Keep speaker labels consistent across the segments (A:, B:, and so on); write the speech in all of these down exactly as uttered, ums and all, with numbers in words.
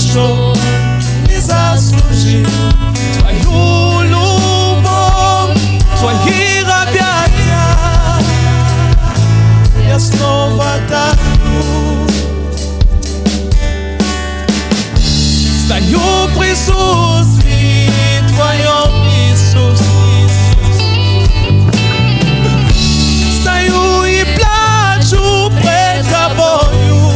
A: что не заслужил. Твою любовь, Твои объятия я снова даю. Стою в присутствии Твоем, Иисус. Стою и плачу пред Тобою.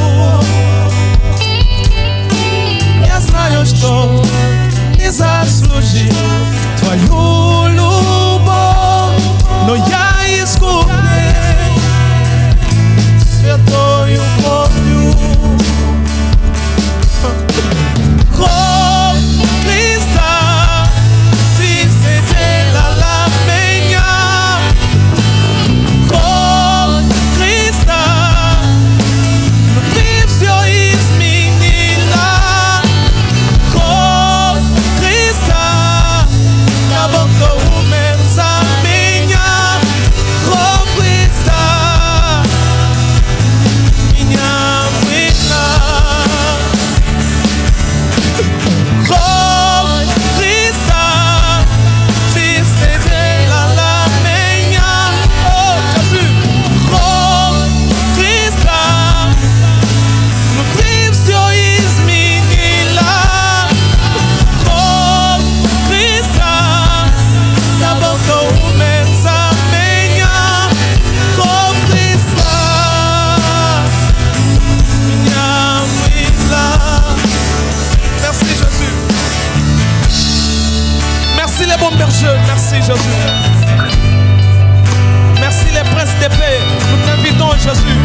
A: Я знаю, что не заслужил Твою любовь, но я искуплен святой любовью. Кровь Христа Ты сделала меня. Кровь Христа внутри все изменила. Кровь Христа того, кто умер за меня. Кровь Христа меня мыла. Кровь Христа Ты сделала меня. О, Jésus. Кровь Христа внутри все изменила. Кровь Христа того, кто умер за меня. Кровь Христа меня мыла. Merci Jésus. Merci les bons bergers. Merci Jésus. Merci les princes d'épée. Nous t'invitons Jésus.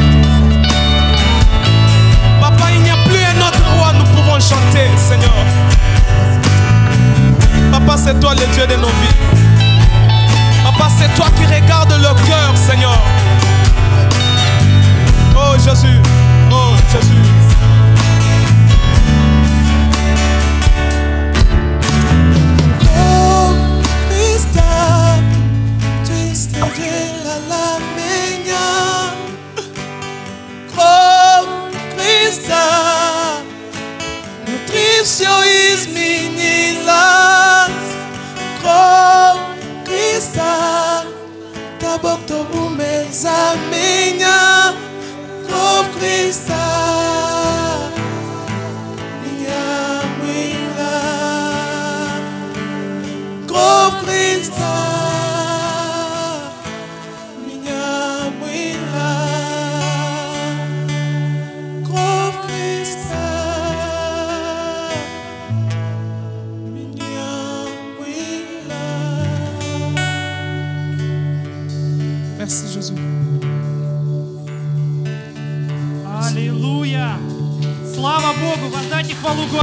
A: Papa, il n'y a plus un autre roi, nous pouvons chanter, Seigneur. Papa, c'est toi le Dieu de nos vies. Papa, c'est toi qui regardes le cœur, Seigneur. Oh Jésus. Oh Jésus. Все изменила. Кровь Христа того, кто умер за меня. Кровь Христа меня мыла. Кровь Христа меня мыла. Кровь Христа. Merci Jésus.
B: Аллилуйя! Слава Богу! Воздайте хвалу Господу!